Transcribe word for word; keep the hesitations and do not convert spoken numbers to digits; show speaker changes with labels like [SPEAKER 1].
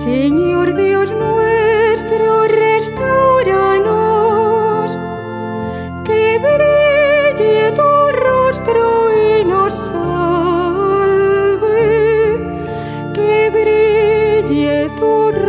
[SPEAKER 1] Señor Dios nuestro, restauranos, que brille tu rostro y nos salve, que brille tu rostro.